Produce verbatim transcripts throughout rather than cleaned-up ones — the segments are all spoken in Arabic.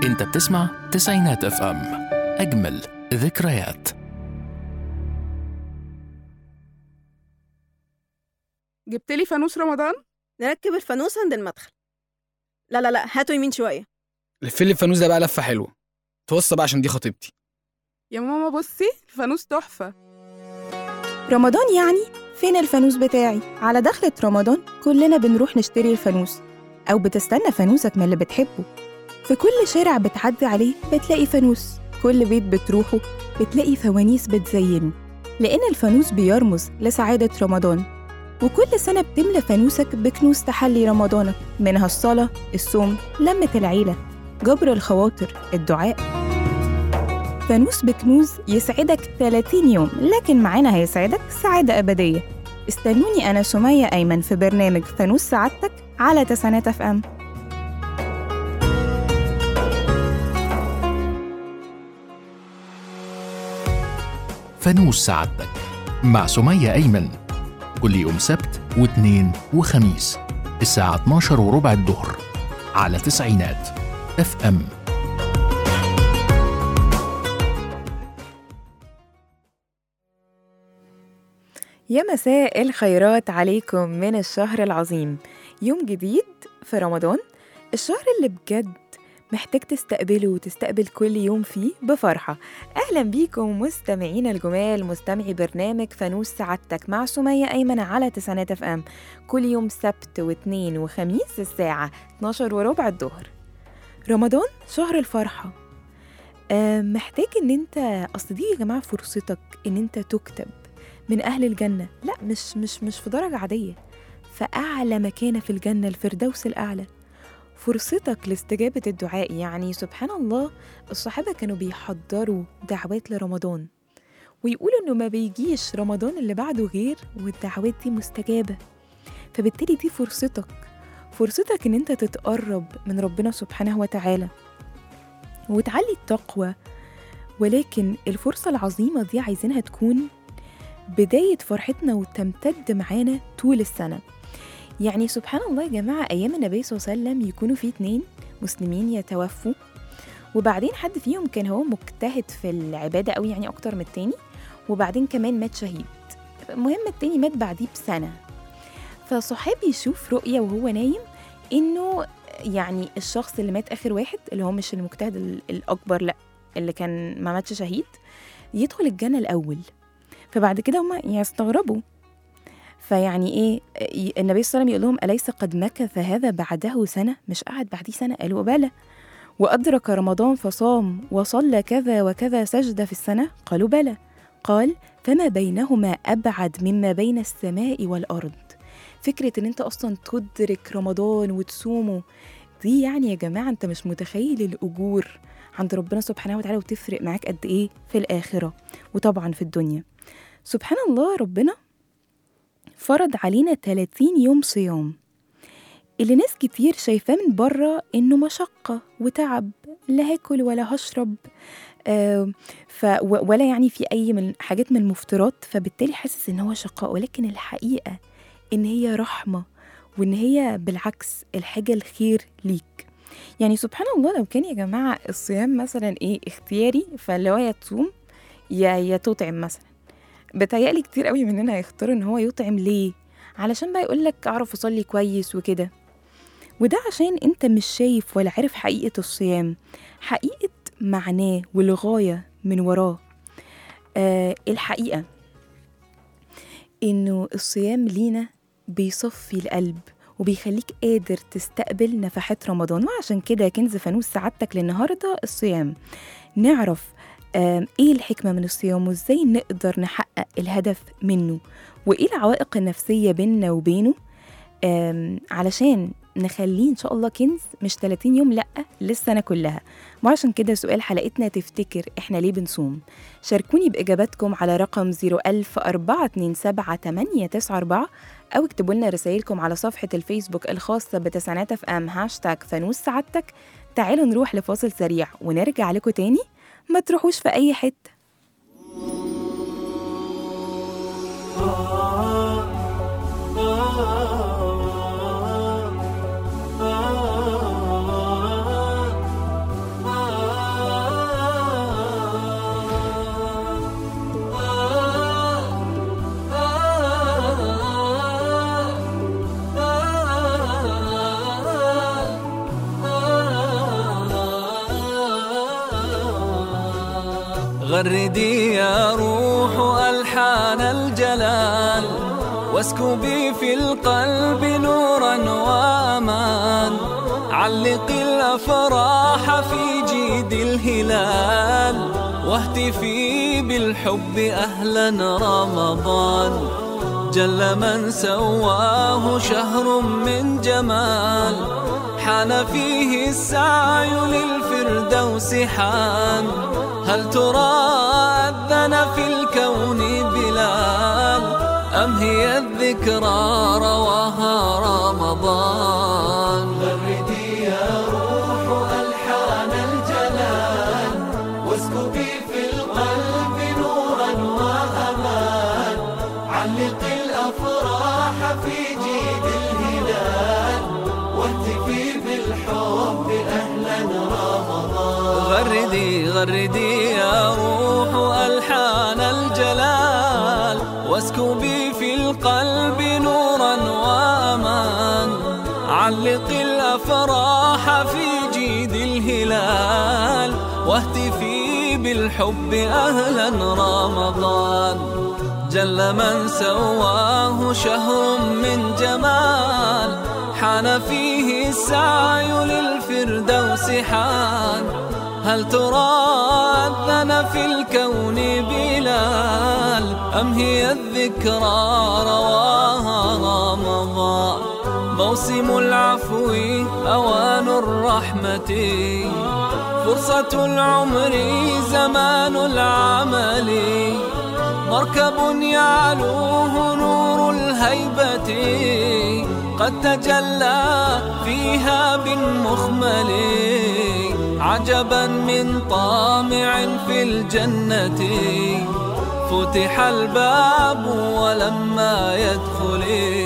انت بتسمع تسعينات اف ام، اجمل ذكريات. جبت لي فانوس رمضان؟ نركب الفانوس عند المدخل. لا لا لا، هاتوا يمين شويه. لفلي الفانوس ده بقى لفه حلوه، توصى بقى عشان دي خطيبتي. يا ماما بصي الفانوس تحفه. رمضان يعني فين الفانوس بتاعي؟ على دخلة رمضان كلنا بنروح نشتري الفانوس، أو بتستنى فانوسك من اللي بتحبه. في كل شارع بتعدي عليه بتلاقي فانوس، كل بيت بتروحه بتلاقي فوانيس بتزينه، لأن الفانوس بيرمز لسعادة رمضان. وكل سنة بتملى فانوسك بكنوز تحلي رمضانك، منها الصلاة، الصوم، لمة العيلة، جبر الخواطر، الدعاء. فانوس بكنوز يسعدك ثلاثين يوم، لكن معانا هيسعدك سعادة أبدية. استنوني أنا سمية أيمن في برنامج فانوس سعادتك على تسعينات اف ام. فانوس سعادتك مع سمية أيمن، كل يوم سبت واثنين وخميس الساعة اتناشر وربع الظهر على تسعينات اف ام. يا مساء الخيرات عليكم من الشهر العظيم، يوم جديد في رمضان، الشهر اللي بجد محتاج تستقبله وتستقبل كل يوم فيه بفرحة. أهلا بيكم مستمعين الجمال، مستمعي برنامج فانوس سعادتك مع سمية أيمن على تسعينات اف ام، كل يوم سبت واثنين وخميس الساعة اتناشر وربع الظهر. رمضان شهر الفرحة، أه محتاج ان انت، اصل دي يا جماعة فرصتك ان انت تكتب من أهل الجنة. لا مش مش مش في درجة عادية، فأعلى مكانة في الجنة، الفردوس الأعلى. فرصتك لاستجابة الدعاء. يعني سبحان الله، الصحابة كانوا بيحضروا دعوات لرمضان ويقولوا إنه ما بيجيش رمضان اللي بعده غير والدعوات دي مستجابة. فبالتالي دي فرصتك، فرصتك إن أنت تتقرب من ربنا سبحانه وتعالى وتعلي التقوى. ولكن الفرصة العظيمة دي عايزينها تكون بداية فرحتنا وتمتد معانا طول السنة. يعني سبحان الله يا جماعة، أيام النبي صلى الله عليه وسلم يكونوا في اتنين مسلمين يتوفوا، وبعدين حد فيهم كان هو مجتهد في العبادة أوي، يعني أكتر من التاني، وبعدين كمان مات شهيد. المهم التاني مات بعديه بسنة. فصحابي يشوف رؤية وهو نايم إنه يعني الشخص اللي مات آخر واحد، اللي هو مش المجتهد الأكبر، لأ اللي كان ما ماتش شهيد، يدخل الجنة الأول. فبعد كده هم يستغربوا، فيعني ايه النبي صلى الله عليه وسلم يقول لهم أليس قد مكث هذا بعده سنة؟ مش قعد بعديه سنة؟ قالوا بلى. وأدرك رمضان فصام وصلى كذا وكذا سجدة في السنة؟ قالوا بلى. قال فما بينهما أبعد مما بين السماء والأرض. فكرة ان انت أصلا تدرك رمضان وتصومه دي، يعني يا جماعة انت مش متخيل الأجور عند ربنا سبحانه وتعالى، وتفرق معاك قد ايه في الآخرة وطبعا في الدنيا. سبحان الله، ربنا فرض علينا ثلاثين يوم صيام، اللي ناس كتير شايفاه من بره إنه مشقة وتعب، لا هاكل ولا هشرب آه ف ولا يعني في أي من حاجات من المفترات، فبالتالي حاسس إن هو شقاء. ولكن الحقيقة إن هي رحمة، وإن هي بالعكس الحاجة الخير ليك. يعني سبحان الله، لو كان يا جماعة الصيام مثلا إيه اختياري، فاللي هو يا تصوم يا يا تطعم مثلا، بتهيألي كتير قوي مننا هيختار ان هو يطعم. ليه؟ علشان بقى يقولك اعرف اصلي كويس وكده، وده عشان انت مش شايف ولا عارف حقيقة الصيام، حقيقة معناه والغاية من وراه. آه الحقيقة انه الصيام لينا بيصفي القلب وبيخليك قادر تستقبل نفحات رمضان. وعشان كده كنز فانوس سعادتك للنهاردة الصيام، نعرف ايه الحكمة من الصيام وازاي نقدر نحقق الهدف منه، وايه العوائق النفسية بيننا وبينه، علشان نخليه ان شاء الله كنز مش ثلاثين يوم، لأ للسنة كلها. وعشان كده سؤال حلقتنا، تفتكر احنا ليه بنصوم؟ شاركوني بإجاباتكم على رقم صفر ألف أربعة اتنين سبعة تمانية تسعة أربعة، أو اكتبوا لنا رسائلكم على صفحة الفيسبوك الخاصة بتسعينات اف ام هاشتاج فانوس سعادتك. تعالوا نروح لفاصل سريع ونرجع لكم تاني، ما تروحوش في أي حتة. غردي يا روح ألحان الجلال، واسكبي في القلب نورا وأمان، علقي الأفراح في جيد الهلال، واهتفي بالحب أهلا رمضان. جل من سواه شهر من جمال، حان فيه السعي للفردوس حان. هل ترى أذن في الكون بلال، أم هي الذكرى رواها رمضان؟ غردي يا روح ألحان الجلال، واسكبي في القلب نورا وأمان، علقي الأفراح في جيد الهلال، واهتفي بالحب أهلا رمضان. غردي غردي يا روح ألحان الجلال، واسكبي في القلب نورا وأمان، علقي الأفراح في جيد الهلال، واهتفي بالحب أهلا رمضان. جل من سواه شهر من جمال، حان فيه السعي للفردوس حان. هل ترى أذن في الكون بلال، أم هي الذكرى رواها رمضان؟ موسم العفو أوان الرحمة، فرصة العمر زمان العمل، مركب يعلوه نور الهيبة، قد تجلى فيها بالمخمل. عجبا من طامع في الجنة، فتح الباب ولما يدخل.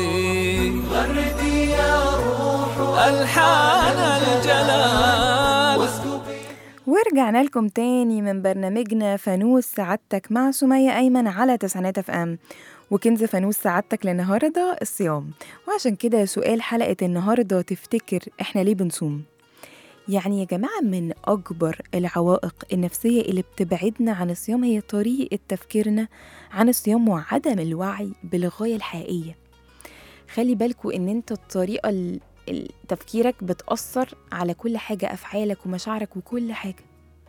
غردي يا روح ألحان الجلال. ورجعنا لكم تاني من برنامجنا فانوس سعادتك مع سمية أيمن على تسعينات اف ام. وكنز فانوس سعادتك للنهاردة الصيام، وعشان كده سؤال حلقة النهاردة، تفتكر احنا ليه بنصوم؟ يعني يا جماعة من أكبر العوائق النفسية اللي بتبعدنا عن الصيام هي طريقة تفكيرنا عن الصيام وعدم الوعي بالغاية الحقيقية. خلي بالكوا إن انت الطريقة ال- تفكيرك بتأثر على كل حاجة، أفعالك ومشاعرك وكل حاجة.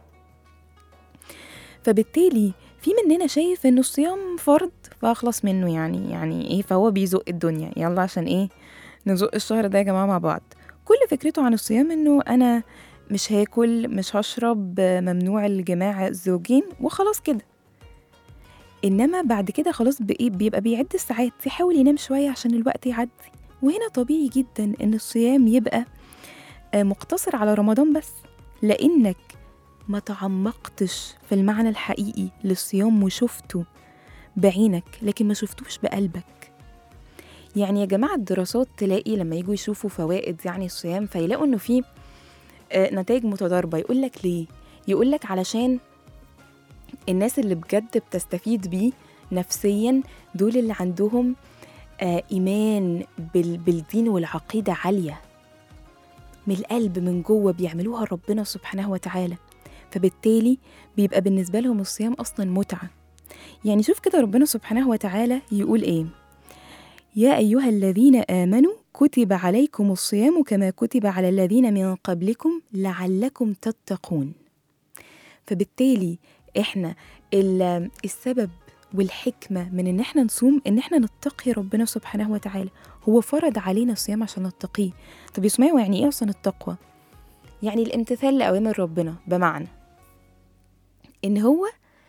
فبالتالي في مننا شايف إنه الصيام فرض فأخلص منه، يعني يعني إيه، فهو بيزق الدنيا، يلا عشان إيه نزق الشهر ده يا جماعة مع بعض. كل فكرته عن الصيام إنه أنا مش هاكل، مش هشرب، ممنوع الجماع الزوجين وخلاص كده. إنما بعد كده خلاص بإيه بيبقى بيعد الساعات، يحاول ينام شوية عشان الوقت يعدي. وهنا طبيعي جدا إن الصيام يبقى مقتصر على رمضان بس، لأنك ما تعمقتش في المعنى الحقيقي للصيام وشفته بعينك لكن ما شفتوش بقلبك. يعني يا جماعة الدراسات تلاقي لما يجوا يشوفوا فوائد يعني الصيام فيلاقوا إنه فيه نتائج متضاربة. يقولك ليه؟ يقولك علشان الناس اللي بجد بتستفيد بيه نفسيا دول اللي عندهم آه إيمان بالدين والعقيدة عالية من القلب من جوه، بيعملوها ربنا سبحانه وتعالى، فبالتالي بيبقى بالنسبة لهم الصيام أصلا متعة. يعني شوف كده ربنا سبحانه وتعالى يقول إيه: يا أيها الذين آمنوا كتب عليكم الصيام كما كتب على الذين من قبلكم لعلكم تتقون. فبالتالي إحنا السبب والحكمة من إن إحنا نصوم إن إحنا نتقي ربنا سبحانه وتعالى. هو فرض علينا الصيام عشان نتقيه. طب يسمعوا يعني إيه أصلا التقوى؟ يعني الامتثال لأوامر ربنا، بمعنى إن هو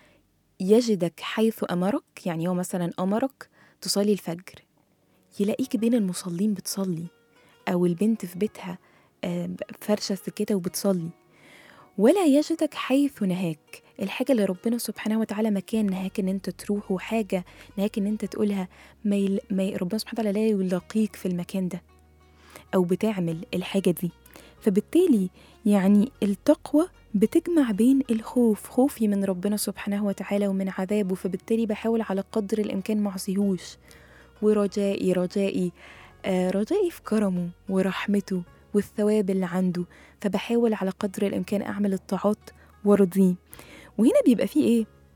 يجدك حيث أمرك. يعني هو مثلا أمرك تصلي الفجر، يلاقيك بين المصلين بتصلي، أو البنت في بيتها فرشة سكتة وبتصلي. ولا يجدك حيث نهاك، الحاجة اللي ربنا سبحانه وتعالى مكان نهاك ان انت تروح، وحاجة نهاك ان انت تقولها ما, يل... ما ي... ربنا سبحانه وتعالى لا يلاقيك في المكان ده او بتعمل الحاجة دي. فبالتالي يعني التقوى بتجمع بين الخوف، خوفي من ربنا سبحانه وتعالى ومن عذابه، فبالتالي بحاول على قدر الامكان معصيهوش، ورجائي رجائي آه رجائي في كرمه ورحمته والثواب اللي عنده، فبحاول على قدر الإمكان أعمل الطاعات وارضيه. وهنا بيبقى فيه إيه؟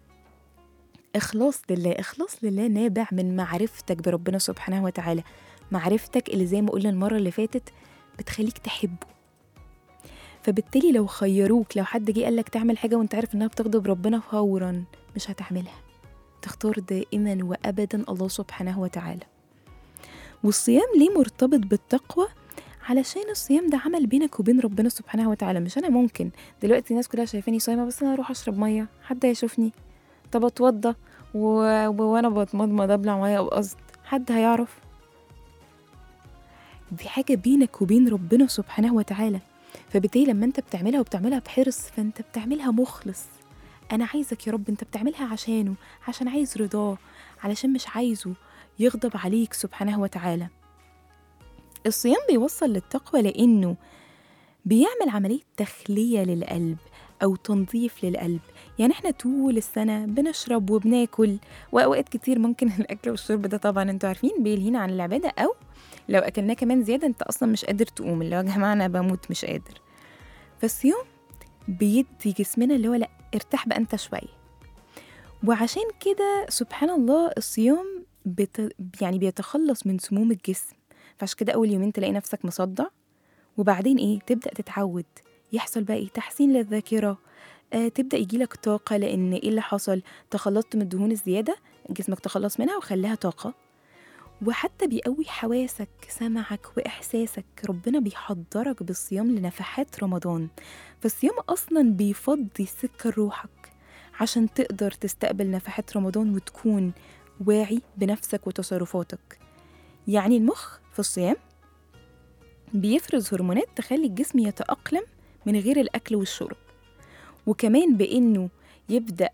إخلاص لله. إخلاص لله نابع من معرفتك بربنا سبحانه وتعالى، معرفتك اللي زي ما قلنا المرة اللي فاتت بتخليك تحبه. فبالتالي لو خيروك، لو حد جه قالك تعمل حاجة وانت عارف انها بتغضب ربنا، فورا مش هتعملها، تختار دائما وأبدا الله سبحانه وتعالى. والصيام ليه مرتبط بالتقوى؟ علشان الصيام ده عمل بينك وبين ربنا سبحانه وتعالى. مش أنا ممكن دلوقتي الناس كلها شايفاني صايمة بس أنا أروح أشرب مية، حد هيشوفني؟ طب أتوضى و... وأنا بتمضمض أبلع مية بقصد، حد هيعرف؟ دي حاجة بينك وبين ربنا سبحانه وتعالى. فبالتالي لما أنت بتعملها وبتعملها بحرص، فأنت بتعملها مخلص. أنا عايزك يا رب، أنت بتعملها عشانه، عشان عايز رضاه، علشان مش عايزه يغضب عليك سبحانه وتعالى. الصيام بيوصل للتقوى لأنه بيعمل عملية تخلية للقلب أو تنظيف للقلب. يعني احنا طول السنة بنشرب وبناكل، وأوقات كتير ممكن الأكل والشرب ده طبعا انتوا عارفين بيلهينا عن العبادة، أو لو أكلناه كمان زيادة انت أصلا مش قادر تقوم، اللي هو يا جماعة أنا بموت مش قادر. فالصيام بيدي جسمنا اللي هو لأ ارتاح بقى انت شوية. وعشان كده سبحان الله الصيام بت... يعني بيتخلص من سموم الجسم. فعشان كده أول يومين تلاقي نفسك مصدع، وبعدين إيه تبدأ تتعود، يحصل بقى إيه تحسين للذاكرة، آه تبدأ يجيلك طاقة، لأن إيه اللي حصل؟ تخلصت من الدهون الزيادة، جسمك تخلص منها وخلاها طاقة. وحتى بيقوي حواسك، سمعك وإحساسك. ربنا بيحضرك بالصيام لنفحات رمضان. فالصيام أصلا بيفضي سكة روحك عشان تقدر تستقبل نفحات رمضان وتكون واعي بنفسك وتصرفاتك. يعني المخ في الصيام بيفرز هرمونات تخلي الجسم يتأقلم من غير الأكل والشرب، وكمان بإنه يبدأ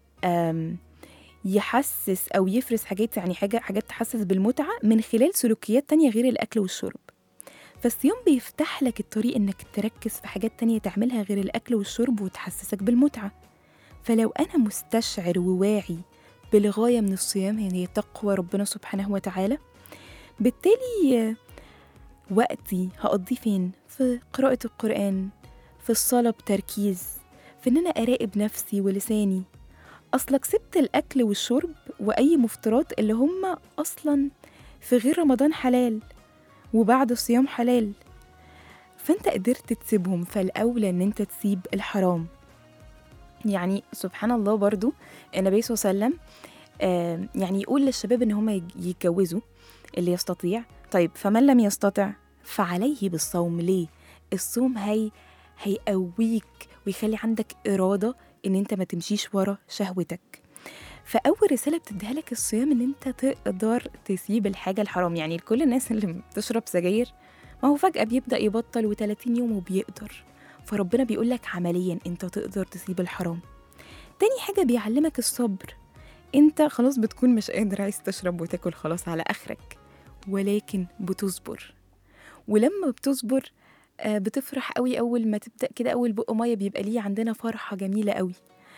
يحسس أو يفرز حاجات، يعني حاجة حاجات تحسس بالمتعة من خلال سلوكيات تانية غير الأكل والشرب. فالصيام بيفتح لك الطريق إنك تركز في حاجات تانية تعملها غير الأكل والشرب وتحسسك بالمتعة. فلو أنا مستشعر وواعي بالغاية من الصيام، يعني تقوى ربنا سبحانه وتعالى، بالتالي وقتي هقضيه فين؟ في قراءة القرآن، في الصلاة بتركيز، في إن أنا أراقب نفسي ولساني. أصلك سبت الأكل والشرب وأي مفطرات اللي هم أصلا في غير رمضان حلال وبعد الصيام حلال، فأنت قدرت تسيبهم، فالأولى أن أنت تسيب الحرام. يعني سبحان الله برضو النبي صلى الله عليه وسلم آه يعني يقول للشباب إن هم يتجوزوا اللي يستطيع. طيب فمن لم يستطع فعليه بالصوم. ليه؟ الصوم هي هيقويك ويخلي عندك إرادة إن أنت ما تمشيش ورا شهوتك. فأول رسالة بتديها لك الصيام إن أنت تقدر تسيب الحاجة الحرام. يعني كل الناس اللي بتشرب سجاير ما هو فجأة بيبدأ يبطل وثلاثين يوم وبيقدر. فربنا بيقول لك عمليا أنت تقدر تسيب الحرام. تاني حاجة بيعلمك الصبر. أنت خلاص بتكون مش قادر، عايز تشرب وتاكل خلاص على آخرك، ولكن بتصبر. ولما بتصبر بتفرح قوي. أول ما تبدأ كده أول بق مية بيبقى ليه عندنا فرحة جميلة قوي،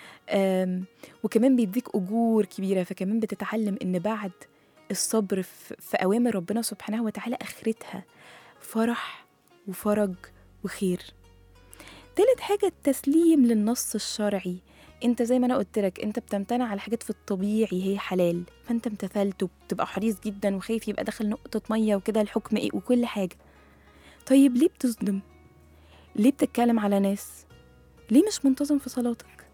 وكمان بيديك أجور كبيرة. فكمان بتتعلم إن بعد الصبر في أوامر ربنا سبحانه وتعالى آخرتها فرح وفرج وخير. تالت حاجة التسليم للنص الشرعي. انت زي ما انا قلت لك انت بتمتنع على حاجات في الطبيعي هي حلال، فانت امتثلت وبتبقى حريص جدا وخايف يبقى دخل نقطة مية وكده الحكم ايه وكل حاجة. طيب ليه بتصدم؟ ليه بتتكلم على ناس؟ ليه مش منتظم في صلاتك؟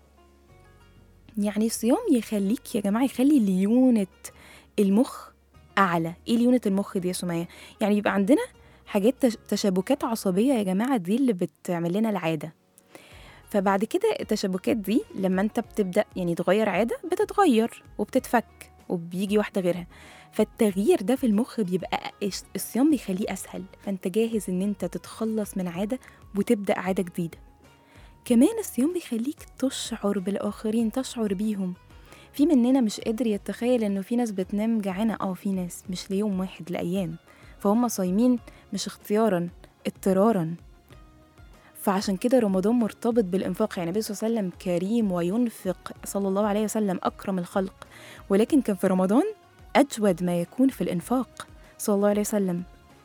يعني الصيام يخليك يا جماعة يخلي ليونة المخ أعلى. إيه ليونة المخ دي يا سمية؟ يعني يبقى عندنا حاجات تشابكات عصبية يا جماعة، دي اللي بتعمل لنا العادة. فبعد كده التشابكات دي لما انت بتبدأ يعني تغير عادة بتتغير وبتتفك وبيجي واحدة غيرها. فالتغيير ده في المخ بيبقى الصيام بيخليه أسهل، فانت جاهز ان انت تتخلص من عادة وتبدأ عادة جديدة. كمان الصيام بيخليك تشعر بالآخرين، تشعر بيهم. في مننا مش قادر يتخيل انه في ناس بتنام جعانة، اه في ناس مش ليوم واحد لأيام، فهم صايمين مش اختيارا، اضطرارا. فعشان كده رمضان مرتبط بالإنفاق. يعني النبي صلى الله عليه وسلم كريم وينفق صلى الله عليه وسلم أكرم الخلق، ولكن كان في رمضان أجود ما يكون في الإنفاق صلى الله عليه وسلم.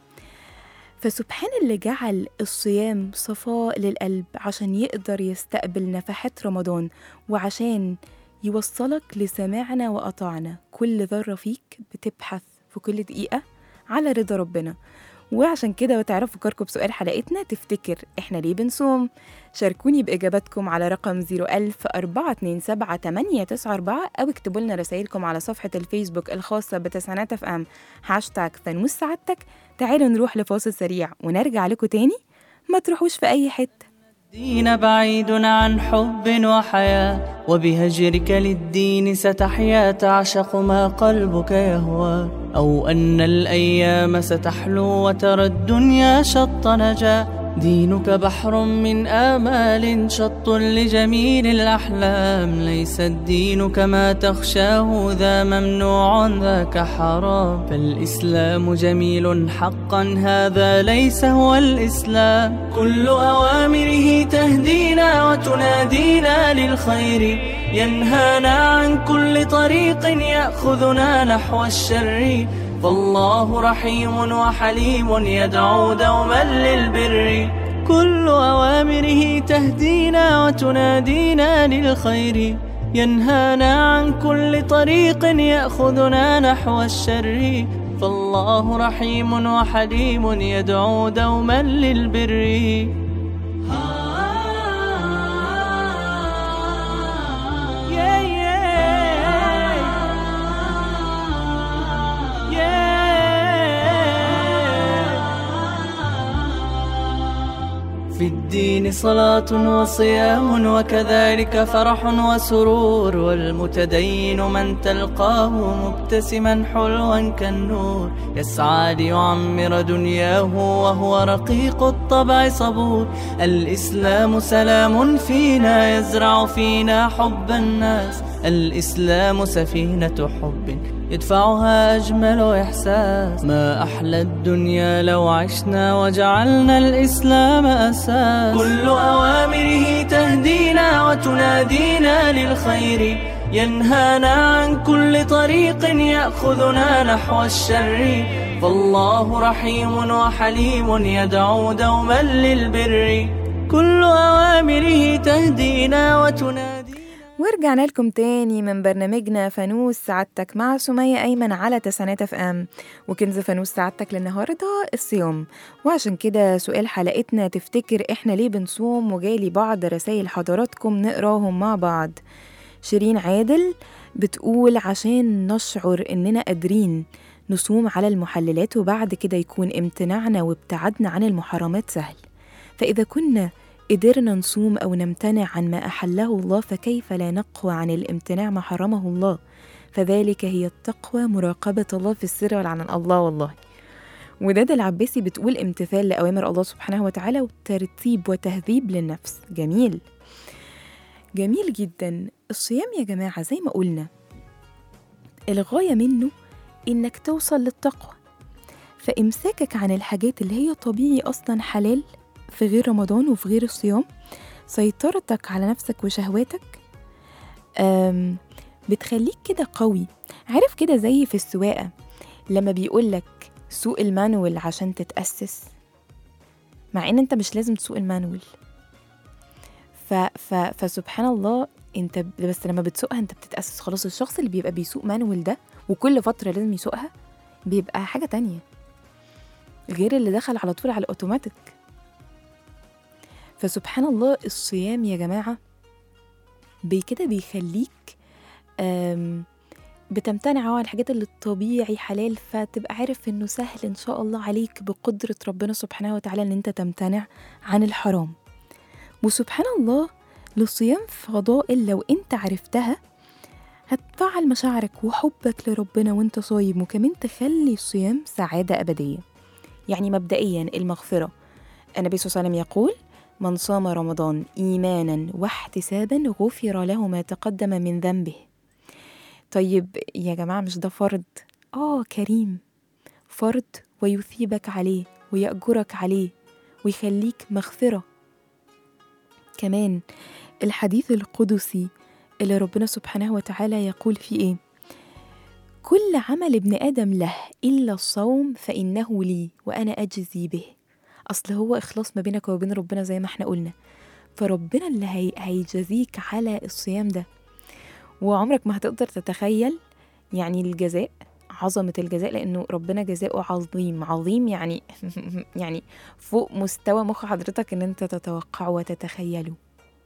فسبحان اللي جعل الصيام صفاء للقلب عشان يقدر يستقبل نفحات رمضان، وعشان يوصلك لسماعنا وأطاعنا. كل ذرة فيك بتبحث في كل دقيقة على رضا ربنا. وعشان كده وتعرفوا فكركم بسؤال حلقتنا، تفتكر إحنا ليه بنصوم؟ شاركوني بإجاباتكم على رقم زيرو ألف أربعة اتنين سبعة تمانية تسعة أربعة أو اكتبوا لنا رسائلكم على صفحة الفيسبوك الخاصة بتسعينات اف ام هاشتاج فانوس سعادتك. تعالوا نروح لفاصل سريع ونرجع لكم تاني، ما تروحوش في أي حتة. الدين بعيد عن حب وحياة، وبهجرك للدين ستحيا، تعشق ما قلبك يهوى، أو أن الأيام ستحلو وترى الدنيا شط نجاة. دينك بحر من آمال شط لجميل الأحلام، ليس الدين كما تخشاه، ذا ممنوع ذاك حرام. فالإسلام جميل حقا، هذا ليس هو الإسلام. كل أوامره تهدينا وتنادينا للخير، ينهانا عن كل طريق يأخذنا نحو الشر. فالله رحيم وحليم يدعو دوما للبر. كل أوامره تهدينا وتنادينا للخير، ينهانا عن كل طريق يأخذنا نحو الشر. فالله رحيم وحليم يدعو دوما للبر. في الدين صلاة وصيام، وكذلك فرح وسرور، والمتدين من تلقاه مبتسما حلوا كالنور، يسعى ليعمر دنياه وهو رقيق الطبع صبور. الإسلام سلام فينا يزرع فينا حب الناس، الإسلام سفينة حب يدفعها أجمل إحساس. ما أحلى الدنيا لو عشنا وجعلنا الإسلام أساس. كل أوامره تهدينا وتنادينا للخير، ينهانا عن كل طريق يأخذنا نحو الشر. فالله رحيم وحليم يدعو دوما للبر. كل أوامره تهدينا وتنادينا. ورجعنا لكم تاني من برنامجنا فانوس سعادتك مع سمية أيمن على تسعينات اف ام. وكنز فانوس سعادتك للنهاردة الصيام، وعشان كده سؤال حلقتنا، تفتكر احنا ليه بنصوم؟ وجالي بعض رسائل حضراتكم نقراهم مع بعض. شيرين عادل بتقول عشان نشعر إننا قادرين نصوم على المحللات، وبعد كده يكون امتناعنا وابتعادنا عن المحرمات سهل. فإذا كنا قدرنا نصوم أو نمتنع عن ما أحله الله، فكيف لا نقوى عن الامتناع ما حرمه الله؟ فذلك هي التقوى، مراقبة الله في السر والعلن. الله والله. ودادا العباسي بتقول امتثال لأوامر الله سبحانه وتعالى، وترتيب وتهذيب للنفس. جميل جميل جدا. الصيام يا جماعة زي ما قلنا الغاية منه إنك توصل للتقوى، فإمساكك عن الحاجات اللي هي طبيعي أصلا حلال في غير رمضان وفي غير الصيام، سيطرتك على نفسك وشهواتك بتخليك كده قوي. عارف كده زي في السواقة لما بيقولك سوق المانوال عشان تتأسس، مع ان انت مش لازم تسوق المانوال. ف... ف... فسبحان الله، انت بس لما بتسوقها انت بتتأسس خلاص. الشخص اللي بيبقى بيسوق مانوال ده وكل فترة لازم يسوقها بيبقى حاجة تانية غير اللي دخل على طول على الأوتوماتيك. فسبحان الله الصيام يا جماعة بكده بيخليك بتمتنع عن الحاجات اللي الطبيعي حلال، فتبقى عارف انه سهل ان شاء الله عليك بقدرة ربنا سبحانه وتعالى ان انت تمتنع عن الحرام. وسبحان الله للصيام فضائل لو انت عرفتها هتفعل مشاعرك وحبك لربنا وانت صايم، وكمان تخلي الصيام سعادة أبدية. يعني مبدئيا المغفرة، النبي صلى الله عليه وسلم يقول من صام رمضان إيمانا واحتسابا غفر له ما تقدم من ذنبه. طيب يا جماعة مش ده فرض؟ آه كريم، فرض ويثيبك عليه ويأجرك عليه ويخليك مغفرة. كمان الحديث القدسي اللي ربنا سبحانه وتعالى يقول فيه إيه؟ كل عمل ابن آدم له إلا الصوم فإنه لي وأنا أجزي به. أصل هو إخلاص ما بينك وبين ربنا زي ما احنا قلنا، فربنا اللي هي هيجزيك على الصيام ده. وعمرك ما هتقدر تتخيل يعني الجزاء، عظمة الجزاء، لأنه ربنا جزاؤه عظيم. عظيم يعني يعني فوق مستوى مخ حضرتك إن أنت تتوقعه وتتخيله.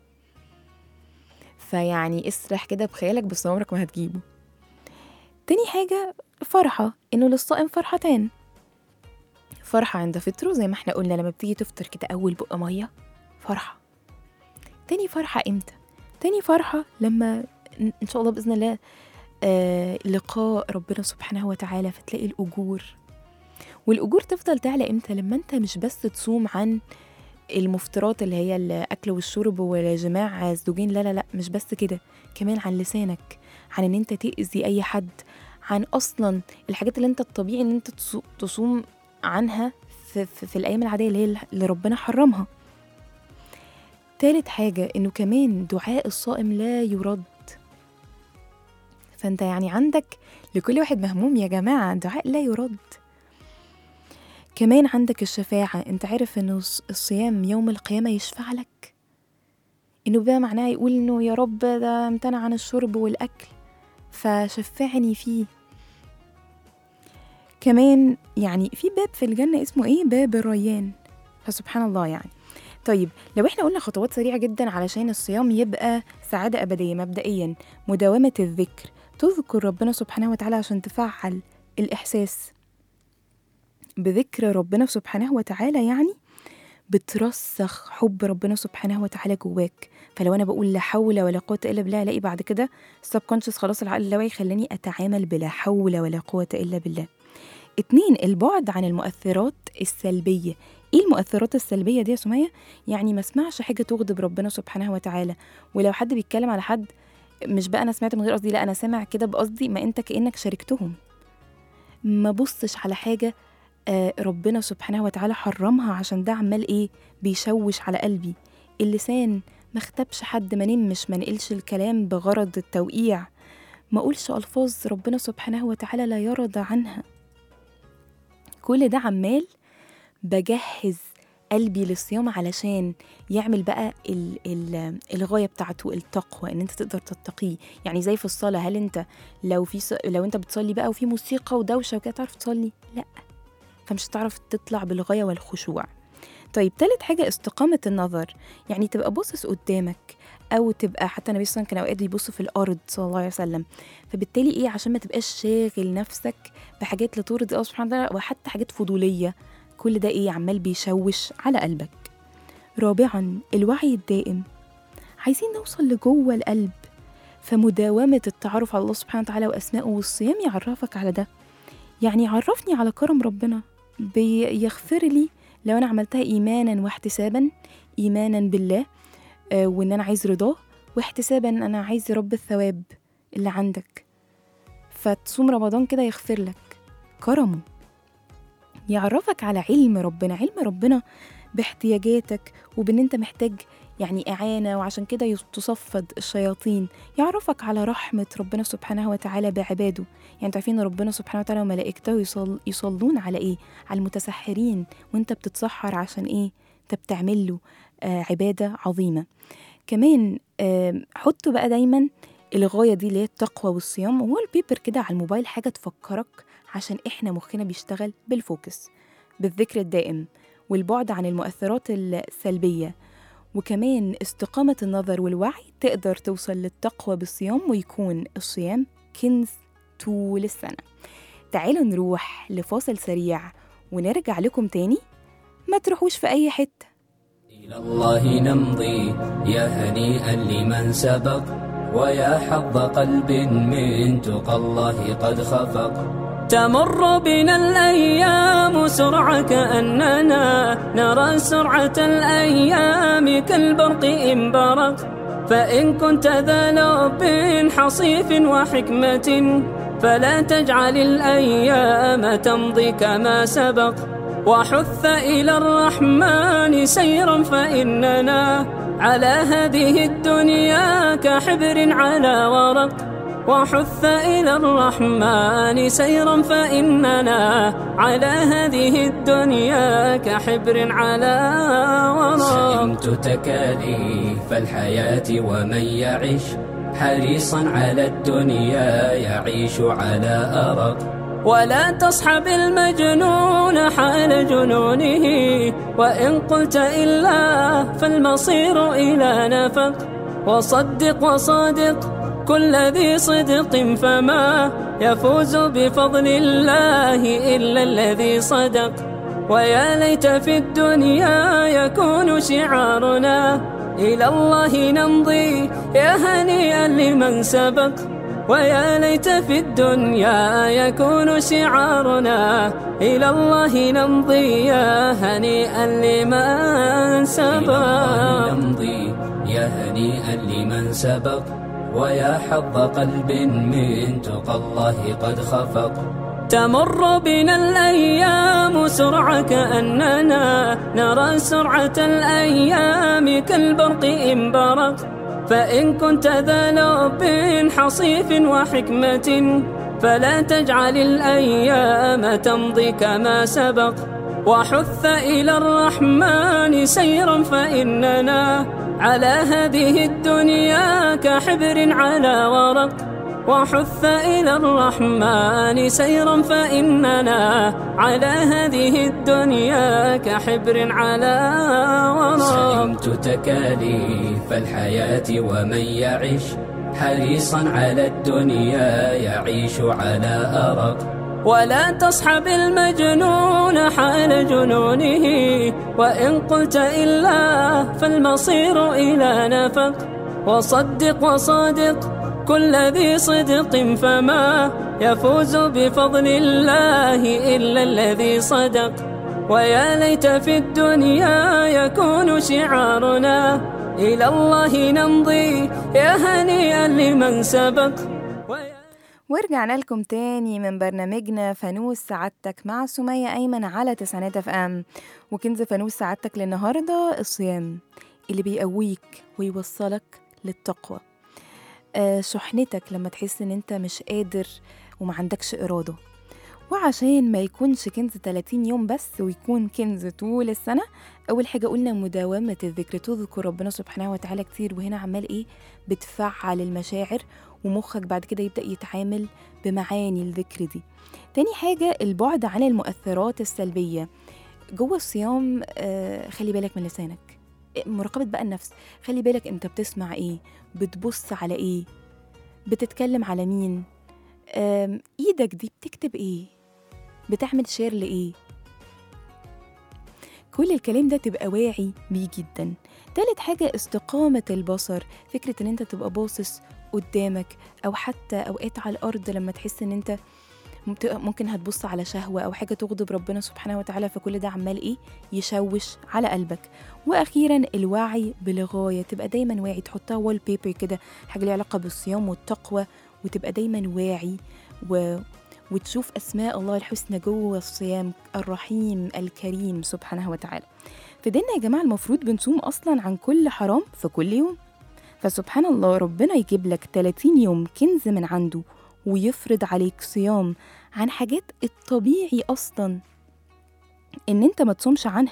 فيعني اسرح كده بخيالك بس عمرك ما هتجيبه. تاني حاجة فرحة، إنه للصائم فرحتان. فرحة عند فطره زي ما احنا قلنا لما بتيجي تفطر كده أول بق مية فرحة. تاني فرحة إمتى؟ تاني فرحة لما إن شاء الله بإذن الله آه لقاء ربنا سبحانه وتعالى، فتلاقي الأجور. والأجور تفضل تعلى إمتى؟ لما أنت مش بس تصوم عن المفطرات اللي هي الأكل والشرب والجماع الزوجين، لا لا لا مش بس كده، كمان عن لسانك، عن إن أنت تأذي أي حد، عن أصلا الحاجات اللي أنت الطبيعي إن أنت تصوم عنها في, في, في الأيام العادية اللي هي اللي ربنا حرمها. تالت حاجة إنه كمان دعاء الصائم لا يرد. فأنت يعني عندك لكل واحد مهموم يا جماعة دعاء لا يرد. كمان عندك الشفاعة. أنت عارف إنه الصيام يوم القيامة يشفع لك، إنه بقى معناه يقول إنه يا رب ده امتنع عن الشرب والأكل فشفعني فيه. كمان يعني في باب في الجنة اسمه إيه؟ باب الريان. فسبحان الله يعني. طيب لو احنا قلنا خطوات سريعة جدا علشان الصيام يبقى سعادة أبدية، مبدئيا مداومة الذكر، تذكر ربنا سبحانه وتعالى عشان تفعل الإحساس بذكر ربنا سبحانه وتعالى، يعني بترسخ حب ربنا سبحانه وتعالى جواك. فلو أنا بقول لا حول ولا قوة إلا بالله، ألاقي بعد كده subconscious خلاص العقل اللاواعي خلاني أتعامل بلا حول ولا قوة إلا بالله. اتنين، البعد عن المؤثرات السلبية. ايه المؤثرات السلبية دي يا سمية؟ يعني ما اسمعش حاجة تغضب ربنا سبحانه وتعالى. ولو حد بيتكلم على حد، مش بقى انا سمعت من غير قصدي، لا انا سامع كده بقصدي، ما انت كأنك شاركتهم. ما بصش على حاجة آه ربنا سبحانه وتعالى حرمها عشان ده عمال ايه بيشوش على قلبي. اللسان ما اختبش حد، ما نمش، ما نقلش الكلام بغرض التوقيع، ما قولش ألفاظ ربنا سبحانه وتعالى لا يرضى عنها. كل ده عمال بجهز قلبي للصيام علشان يعمل بقى ال ال الغاية بتاعته، التقوى، ان انت تقدر تتقيه. يعني زي في الصلاة، هل انت لو في لو انت بتصلي بقى وفي موسيقى ودوشة وكده تعرف تصلي؟ لا، فمش هتعرف تطلع بالغاية والخشوع. طيب تالت حاجة استقامة النظر، يعني تبقى باصص قدامك، او تبقى حتى النبي صلى الله عليه وسلم كان اوقات يبص في الارض صلى الله عليه وسلم. فبالتالي ايه؟ عشان ما تبقاش شاغل نفسك بحاجات لا ترضي الله سبحانه وتعالى، وحتى حاجات فضولية. كل ده ايه؟ عمال بيشوش على قلبك. رابعا الوعي الدائم، عايزين نوصل لجوه القلب، فمداومة التعرف على الله سبحانه وتعالى وأسمائه، والصيام يعرفك على ده. يعني يعرفني على كرم ربنا، بيغفر لي لو أنا عملتها إيمانا واحتسابا، إيمانا بالله آه وإن أنا عايز رضاه، واحتسابا أنا عايز رب الثواب اللي عندك. فتصوم رمضان كده يغفر لك كرمه. يعرفك على علم ربنا، علم ربنا باحتياجاتك وبان انت محتاج يعني إعانة، وعشان كده تصفد الشياطين. يعرفك على رحمة ربنا سبحانه وتعالى بعباده. يعني تعرفين ربنا سبحانه وتعالى وملائكته يصل يصلون على ايه؟ على المتسحرين، وانت بتتسحر عشان ايه؟ انت بتعمل له آه عبادة عظيمة. كمان آه حطوا بقى دايما الغاية دي اللي هي التقوى والصيام وول بيبر كده على الموبايل، حاجة تفكرك، عشان احنا مخنا بيشتغل بالفوكس، بالذكر الدائم، والبعد عن المؤثرات السلبية، وكمان استقامة النظر والوعي. تقدر توصل للتقوى بالصيام، ويكون الصيام كنز طول السنة. تعالوا نروح لفاصل سريع ونرجع لكم تاني، ما تروحوش في أي حتة. إلى الله نمضي يا هنيئا لمن سبق، ويا حظ قلب من تقى الله قد خفق. تمر بنا الأيام سرعة كأننا نرى سرعة الأيام كالبرق إن برق. فإن كنت ذا لب حصيف وحكمة، فلا تجعل الأيام تمضي كما سبق. وحث إلى الرحمن سيرا، فإننا على هذه الدنيا كحبر على ورق. وحث إلى الرحمن سيرا، فإننا على هذه الدنيا كحبر على ورق. سئمت تكاليف الحياة ومن يعش حريصا على الدنيا يعيش على أرق. ولا تصحب المجنون حال جنونه، وإن قلت إلا فالمصير إلى نفق. وصدق وصادق كل ذي صدق، فما يفوز بفضل الله إلا الذي صدق. ويا ليت في الدنيا يكون شعارنا إلى الله نمضي يا هنيئا لمن سبق. ويا ليت في الدنيا يكون شعارنا إلى الله نمضي يا هنيئا لمن سبق. نمضي يا هنيئا لمن سبق، ويا حظ قلب من تقى الله قد خفق. تمر بنا الأيام سرعة كأننا نرى سرعة الأيام كالبرق إن برق. فإن كنت ذا لب حصيف وحكمة فلا تجعل الأيام تمضي كما سبق. وحث إلى الرحمن سيرا فإننا على هذه الدنيا كحبر على ورق. وحث إلى الرحمن سيرا فإننا على هذه الدنيا كحبر على ورق. سلمت تكاليف الحياة ومن يعيش حريصا على الدنيا يعيش على أرق. ولا تصحب المجنون حال جنونه، وإن قلت إلا فالمصير إلى نفق. وصدق وصادق كل ذي صدق، فما يفوز بفضل الله إلا الذي صدق. ويا ليت في الدنيا يكون شعارنا إلى الله نمضي يا هنيئا لمن سبق. ورجعنا لكم تاني من برنامجنا فانوس سعادتك مع سمية أيمن على تسعينات اف ام. وكنز فانوس سعادتك للنهاردة الصيام اللي بيقويك ويوصلك للتقوى. آه شحنتك لما تحس ان انت مش قادر وما عندكش إرادة. وعشان ما يكونش كنز ثلاثين يوم بس ويكون كنز طول السنة، أول حاجة قلنا مداومة الذكر، تذكر ربنا سبحانه وتعالى كتير. وهنا عمال إيه؟ بتفعل المشاعر ومخك بعد كده يبدأ يتعامل بمعاني الذكر دي. تاني حاجة البعد عن المؤثرات السلبية جوه الصيام. آه خلي بالك من لسانك، مراقبة بقى النفس. خلي بالك انت بتسمع ايه، بتبص على ايه، بتتكلم على مين، آه ايدك دي بتكتب ايه، بتعمل شير لإيه. كل الكلام ده تبقى واعي بيه جدا. تالت حاجة استقامة البصر، فكرة ان انت تبقى باصص قدامك، او حتى اوقات على الارض لما تحس ان انت ممكن هتبص على شهوة او حاجة تغضب ربنا سبحانه وتعالى، فكل ده عمال ايه؟ يشوش على قلبك. واخيرا الوعي بالغاية، تبقى دايما واعي، تحطها وول بيبر كده، حاجة ليها علاقة بالصيام والتقوى، وتبقى دايما واعي و... وتشوف أسماء الله الحسنى جوه الصيام، الرحيم الكريم سبحانه وتعالى. في ديننا يا جماعة المفروض بنصوم أصلا عن كل حرام في كل يوم، فسبحان الله ربنا يجيب لك ثلاثين يوم كنز من عنده ويفرض عليك صيام عن حاجات الطبيعي أصلا إن أنت ما تصومش عنها،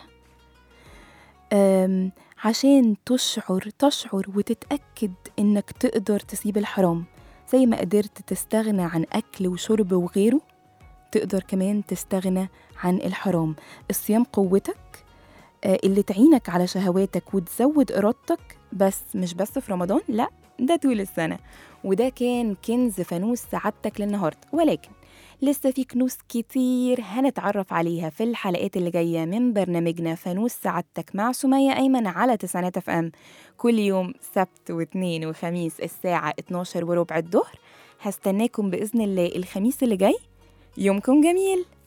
عشان تشعر تشعر وتتأكد إنك تقدر تسيب الحرام. زي ما قدرت تستغنى عن أكل وشرب وغيره، تقدر كمان تستغنى عن الحرام. الصيام قوتك اللي تعينك على شهواتك وتزود إرادتك، بس مش بس في رمضان، لا ده طول السنة. وده كان كنز فانوس سعادتك للنهاردة، ولكن لسه في كنوز كتير هنتعرف عليها في الحلقات اللي جاية من برنامجنا فانوس سعادتك مع سمية أيمن على تسعينات اف ام، كل يوم سبت واثنين وخميس الساعة اتناشر وربع الظهر. هستناكم بإذن الله الخميس اللي جاي. يومكم جميل.